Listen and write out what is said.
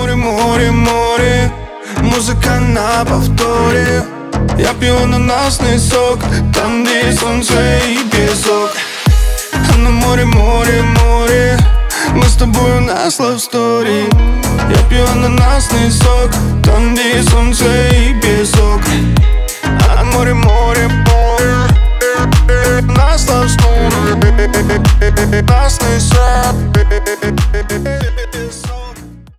море, море, море. Музыка на повторе. Я пью ананасный сок, там, где есть солнце и песок. А на море, море, море. Мы с тобой на love story. Я пью ананасный сок, там, где есть солнце и песок. А на море, море, море. Нас love story. Ананасный сок.